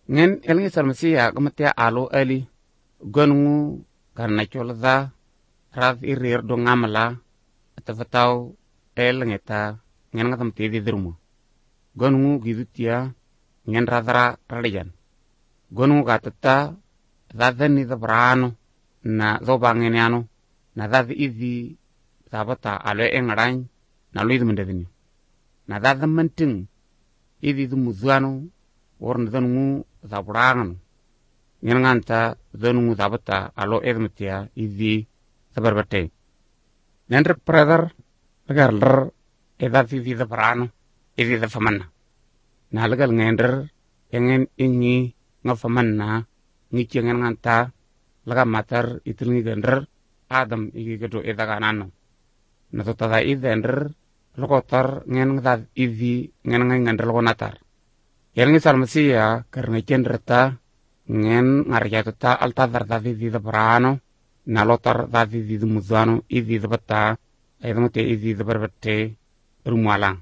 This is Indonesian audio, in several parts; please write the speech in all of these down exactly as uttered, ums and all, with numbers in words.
Ngen elngi salmasiya gamatia alo ali gonungu karna cholza raz irir do ngamala atafataw elngeta ngen ngatam tedi dirmu gonungu gidutia ngen razara ralijan gonungu gatata zadani zabrano na zobangeniano na zazi izi sabata alo engarany na lo idmendedini na zazamanting izi zumuzuano worn zanungu zaburangan ngen nganta zanungu zabata alo edmetia izi sabarbate nendre brother lagar eda izi zabrano izi zafamanna na lagal ngender engen ingi ngafamanna ngi ngen nganta laga matar itilngi gender adam igi gedo eda ganano na totada idender lokotar ngen ngad izi ngen ngai ngender lokonatar Yelngi salmasiya karena kendreta ngen ngarjatuta alta dardazi di brano na lotar dazi di muzano izi bata ayamute izi berbete rumualang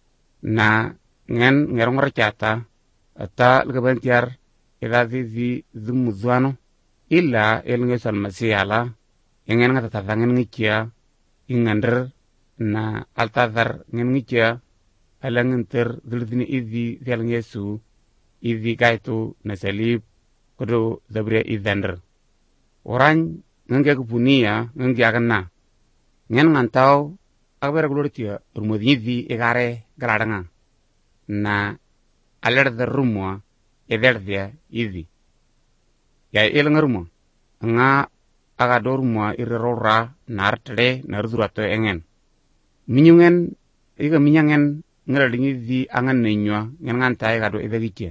na ngen ngerong rajata ata lgabantiar idazi di muzano illa yelngi salmasiya la ngen ngata tangen ngikia ingander na alta dar ngen ngikia alangenter duludini izi zial Yesu izi gaitu na salib kodo zabria izender orang ngenge kupunia ngenge agana ngen ngantau agbera gloritia rumodi izi egare galadanga na aler de rumwa ederdia izi ya ilang rumwa nga aga dorumwa irrora nartre narzurato engen minyungen iga minyangen ngaralingi di angan nenywa ngen ngan tay gado edagikia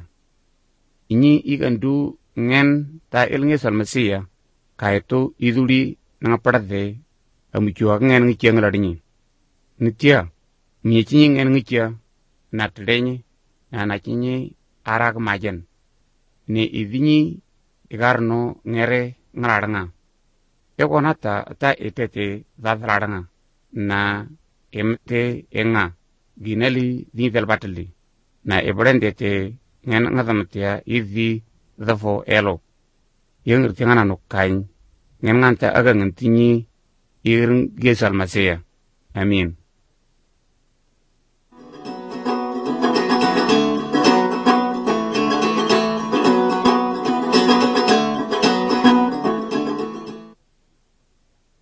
ini igandu ngen ta ilnge salmasiya kaito iduli nga padade amuchwa ngen ngikia ngaralingi nitia miechinyi ngen ngikia natlenyi na nachinyi arag majen ne idinyi igarno ngere ngararanga ekonata ta etete zadraranga na emte enga ginali di del batali na ebrende te ngen ngadamatia izi zafo elo yung tingana no kain ngen nganta aga ngantinyi iring gesal masaya amin